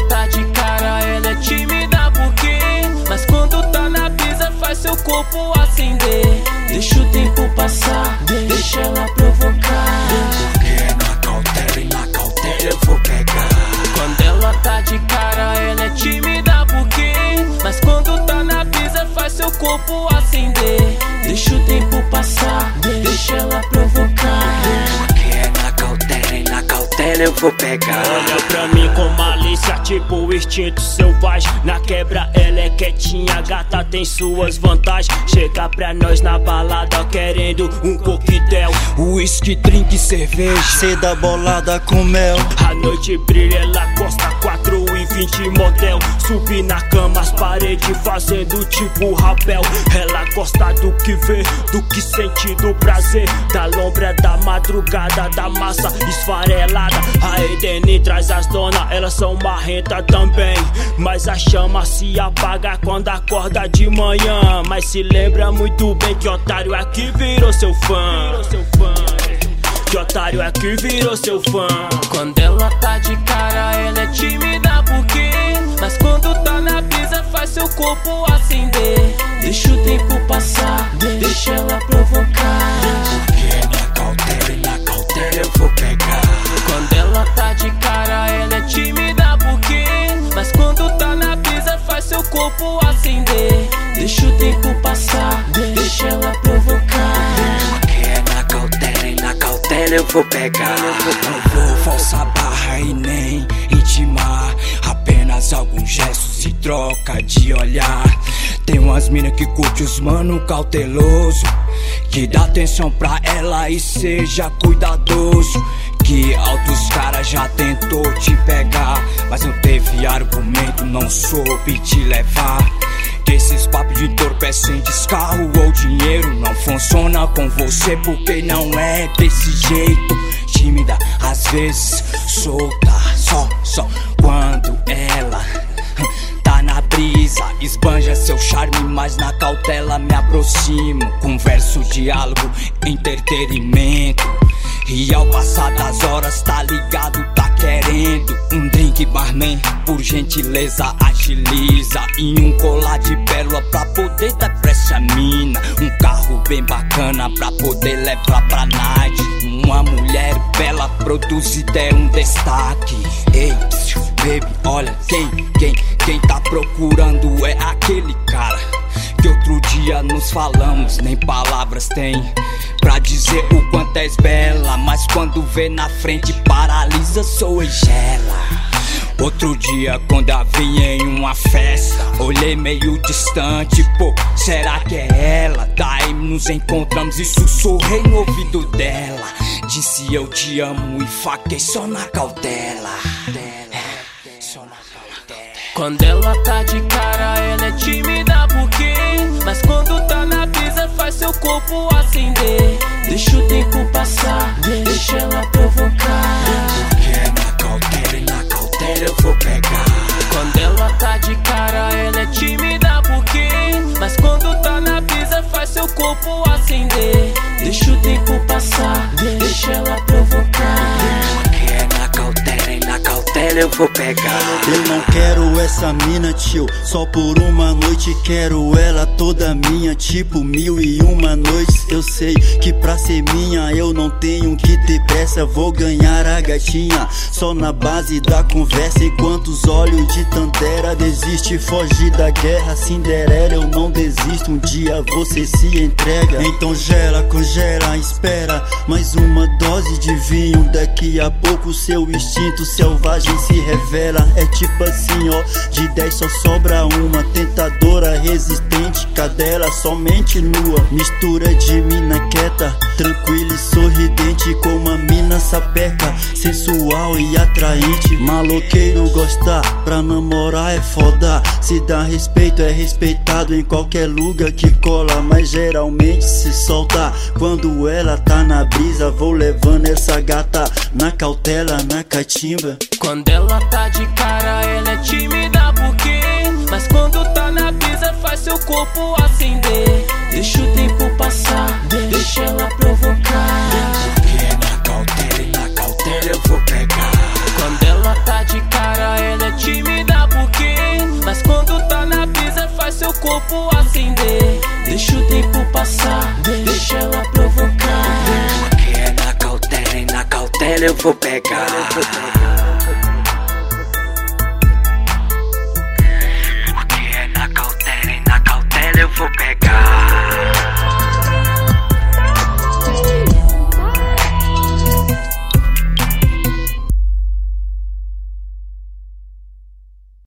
tá de cara, ela é tímida porque mas quando tá na brisa faz seu corpo acender. Deixa o tempo passar, deixa ela provocar. Porque na cautela e na cautela eu vou pegar. Quando ela tá de cara, ela é tímida porque mas quando tá na brisa faz seu corpo acender. Deixa o tempo passar, deixa ela provocar. Porque na cautela e na cautela eu vou pegar. Olha pra mim com malícia, tipo o instinto selvagem. Na quebra ela é quietinha, gata tem suas vantagens. Chega pra nós na balada querendo um coquetel, Whisky, drink, cerveja, seda bolada com mel. a noite brilha, ela gosta 4:20 motel. Subir na cama as paredes fazendo tipo rapel. Ela gosta do que vê, do que sente, do prazer, da lombra da madrugada, da massa esfarelada. A Edene traz as donas, elas são marrentas também, mas a chama se apaga quando acorda de manhã. Mas se lembra muito bem que otário aqui virou seu fã. Que otário aqui virou seu fã. Quando ela tá de cara, ela é tímida porque mas quando tá na brisa faz seu corpo acender. Deixa o tempo passar, deixa ela provocar. Porque na cautela e na cautela eu vou pegar. Quando ela tá de cara, ela é tímida porque mas quando tá na brisa faz seu corpo acender. Deixa o tempo passar, deixa ela provocar. Porque na cautela e na cautela eu vou pegar. Não vou forçar barra e nem intimar, apenas alguns gestos e troca de olhar. Tem umas mina que curte os mano cauteloso, que dá atenção pra ela e seja cuidadoso. Que altos caras já tentou te pegar, mas não teve argumento, não soube te levar. Que esses papos de entorpecentes, carro ou dinheiro não funciona com você porque não é desse jeito. Tímida, às vezes solta, só quando ela tá na brisa, esbanja seu charme, mas na cautela me aproximo. Converso, diálogo, entretenimento. E ao passar das horas tá ligado, tá querendo um drink, barman, por gentileza agiliza. E um colar de pérola pra poder dar pressa a mina. Um carro bem bacana pra poder levar pra night. Uma mulher bela produz ideia, um destaque. Ei, baby, olha quem tá procurando é aquele cara que outro dia nos falamos, nem palavras tem pra dizer o quanto és bela, mas quando vê na frente paralisa, sou e gela. Outro dia quando a vi em uma festa, olhei meio distante, pô, será que é ela? Daí nos encontramos e sussurrei no ouvido dela. Disse eu te amo e faquei só na cautela. Quando ela tá de cara, ela é tímida porque mas quando tá na brisa faz seu corpo acender. Deixa o tempo passar, deixa ela provocar. Porque na cautela e na cautela eu vou pegar. Quando ela tá de cara, ela é tímida porque mas quando tá na brisa faz seu corpo acender. Deixa o tempo passar, deixa ela provocar. Porque na cautela e na cautela eu vou pegar. Eu não quero essa mina, tio, só por uma noite. Quero ela toda minha, tipo 1001 noites. Eu sei que pra ser minha eu não tenho que ter pressa. Vou ganhar a gatinha só na base da conversa. Enquanto os olhos de Tantera desiste, foge da guerra. Cinderela, eu não desisto, um dia você se entrega. Então gela, congela, espera mais uma dose de vinho. Daqui a pouco seu instinto selvagem se revela. É tipo assim, ó, de 10 só sobra uma. Tentadora, resistente, cadela somente nua. Mistura de mina quieta, tranquila e sorridente, com uma mina sapeca, sensual e atraente. Maloqueiro gostar, pra namorar é foda. Se dá respeito é respeitado em qualquer lugar que cola, mas geralmente se solta quando ela tá na brisa. Vou levando essa gata na cautela, na catimba. Quando ela tá de cara, ela é tímida porque mas quando tá na brisa faz seu corpo acender. Deixa o tempo passar, deixa ela provocar. Porque na cautela e na cautela eu vou pegar. Quando ela tá de cara, ela é tímida corpo acender. Deixa o tempo passar, deixa ela provocar. Aqui é na cautela e na cautela eu vou pegar.